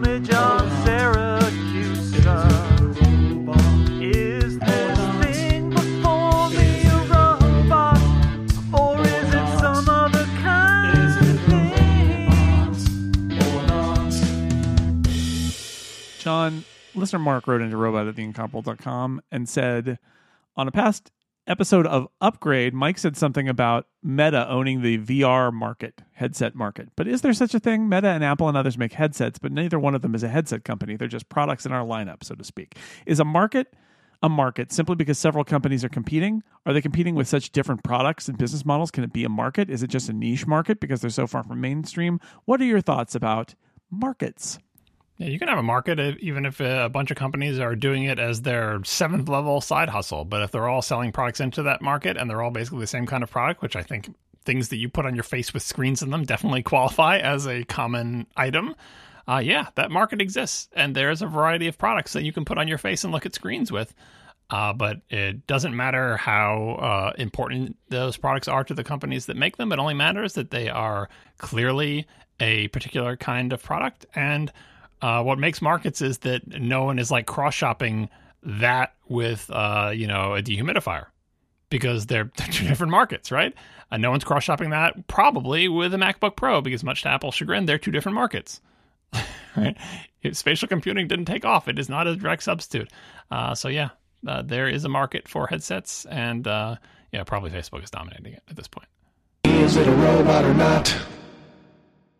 homage of Syracuse. Is this thing before me a robot, or is it some other kind of thing? John, listener Mark wrote into robot@theincomparable.com and said, on a past episode of Upgrade, Mike said something about Meta owning the VR market, headset market. But is there such a thing? Meta and Apple and others make headsets, but neither one of them is a headset company. They're just products in our lineup, so to speak. Is a market simply because several companies are competing? Are they competing with such different products and business models? Can it be a market? Is it just a niche market because they're so far from mainstream? What are your thoughts about markets? Yeah, you can have a market even if a bunch of companies are doing it as their 7th level side hustle. But if they're all selling products into that market and they're all basically the same kind of product, which I think things that you put on your face with screens in them definitely qualify as a common item. Yeah, that market exists. And there's a variety of products that you can put on your face and look at screens with. But it doesn't matter how important those products are to the companies that make them. It only matters that they are clearly a particular kind of product. And what makes markets is that no one is like cross-shopping that with, a dehumidifier because they're two different markets, right? No one's cross-shopping that probably with a MacBook Pro because much to Apple's chagrin, they're two different markets, right? If spatial computing didn't take off, it is not a direct substitute. There is a market for headsets and, probably Facebook is dominating it at this point. Is it a robot or not?